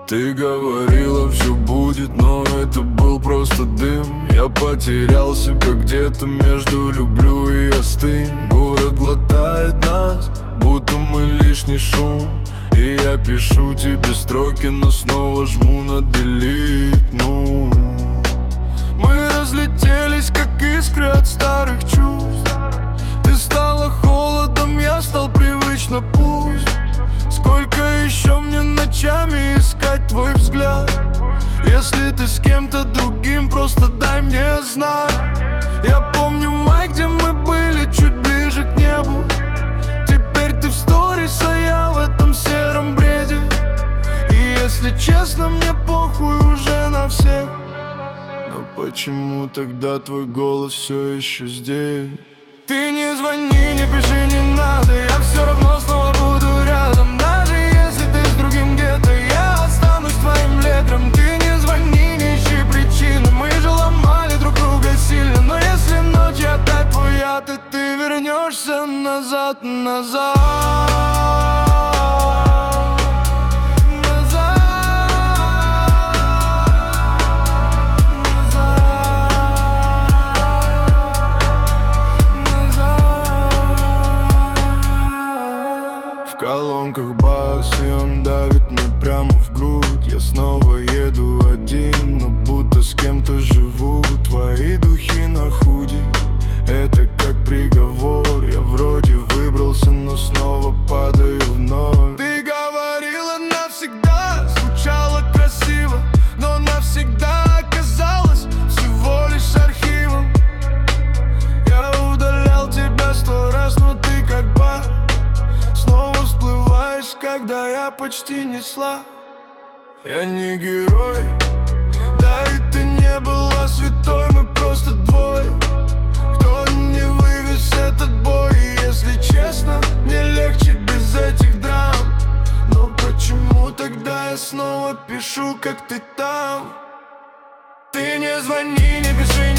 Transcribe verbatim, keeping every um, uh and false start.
Ты говорила, все будет, но это был просто дым. Я потерял себя где-то между люблю и остынь. Город глотает нас, будто мы лишний шум. И я пишу тебе строки, но снова жму на delete. Ну, мы разлетелись, как искры от старых чувств. Ты стала холодом, я стал привычно пусть. Сколько еще мне ночами искать твой взгляд? Если ты с кем-то другим, просто дай мне знать. Я помню май, где мы были чуть ближе к небу. Теперь ты в сторис, а я в этом сером бреде. И если честно, мне похуй уже на всех. Но почему тогда твой голос все еще здесь? Ты не звони, не пиши, не надо. Я все равно снова буду рядом. Даже если ты с другим где-то, я останусь твоим летром. Ты не звони, не ищи причины. Мы же ломали друг друга сильно. Но если ночь опять твоя, то ты вернешься назад, назад. В колонках бас, и он давит мне прямо в грудь. Я снова еду один, но будто с кем-то живу. Твои духи на худи, это как приговор. Я вроде выбрался, но снова падаю вновь. Ты говорила навсегда, звучало красиво, но навсегда оказалось всего лишь архивом. Я удалял тебя сто раз, но ты как бар. Снова всплываешь, когда я почти не слаб. Я не герой, да и ты не была святой. Мы просто двое, кто не вывез этот бой. И если честно, мне легче без этих драм. Но почему тогда я снова пишу, как ты там? Ты не звони, не пиши,